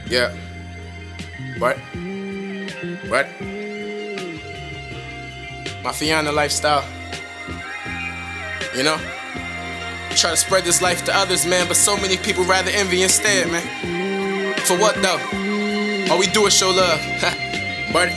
Yeah. What? What? My Fiona lifestyle. You know? Try to spread this life to others, man, but so many people rather envy instead, man. For what though? All we do is show love. Buddy.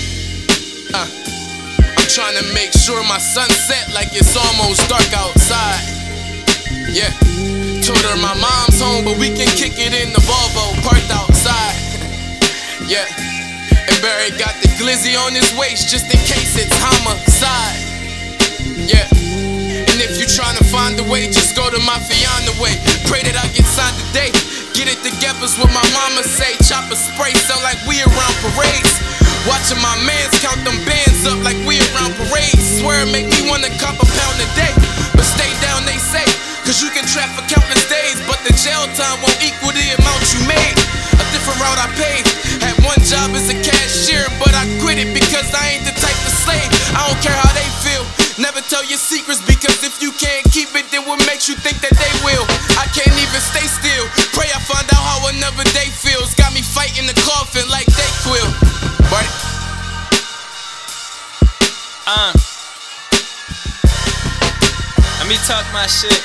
I'm trying to make sure my sun set like it's almost dark outside. Yeah. Told her my mom's home, but we can kick it in the Volvo parked outside. Yeah. And Barry got the glizzy on his waist just in case it's homicide. Yeah. And if you tryna find a way, just go to my Fiona way. Pray that I get signed today. Get it together's what my mama say. Chopper spray sound like we around parades. Watching my mans count them bands up like we around parades. Swear it make me wanna cop a pound a day. But stay down, they say, cause you can trap for countless days, but the jail time won't equal the amount you made. A different route I paved. Had one job as a cashier, but I quit it because I ain't the type to slave. I don't care how they feel. Never tell your secrets, because if you can't keep it, then what makes you think that they will? I can't even stay still. Pray I find out how another day feels. Got me fighting the coffin like they quill. Right? Let me talk my shit.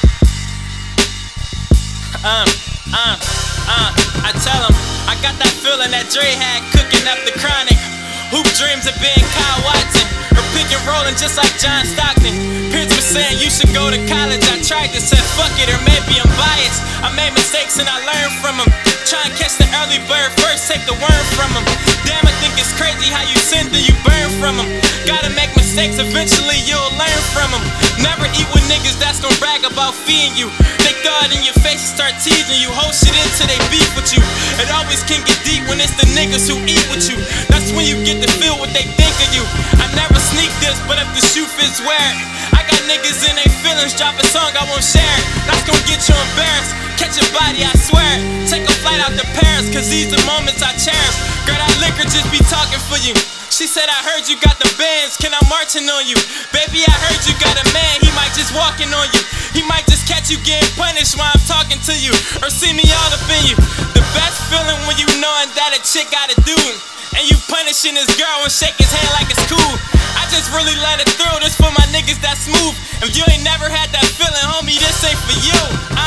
I tell him I got that feeling that Dre had cooking up the Chronic. Hoop dreams of being Kyle Watson, or pick and rolling just like John Stockton. Pierce was saying you should go to college. I tried to say fuck it, or maybe I'm biased. I made mistakes and I learned from them. Try and catch the early bird first, take the worm from them. Damn, I think it's crazy how you sin till you burn from them. Gotta make mistakes, eventually you'll learn from them. Never eat with niggas that's gon' brag about feeding you. They throw it in your face and start teasing you. Hold shit until they beef with you. It always can get deep when it's the niggas who eat with you. That's when you get to feel what they think of you. I never sneak this, but if the shoe fits, wear it. I got niggas in they feelings, drop a song, I won't share it. That's gon' get you embarrassed. Catch a body, I swear it. Take a flight out to Paris, cause these the moments I cherish. Girl, that liquor just be talking for you. She said, I heard you got the bands, can I marching on you? Baby, I heard you got a man, he might just walking on you. He might just catch you getting punished while I'm talking to you, or see me all up in you. The best feeling when you knowing that a chick got a dude, and you punishing this girl and shake his hand like it's cool. I just really let it through, this for my niggas that smooth. If you ain't never had that feeling, homie, this ain't for you.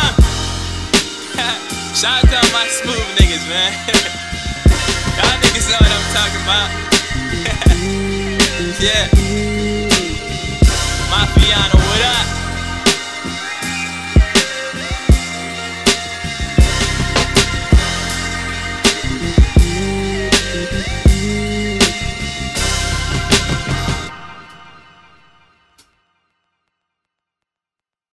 Shout out to all my smooth niggas, man. Y'all niggas know what I'm talking about. Yeah.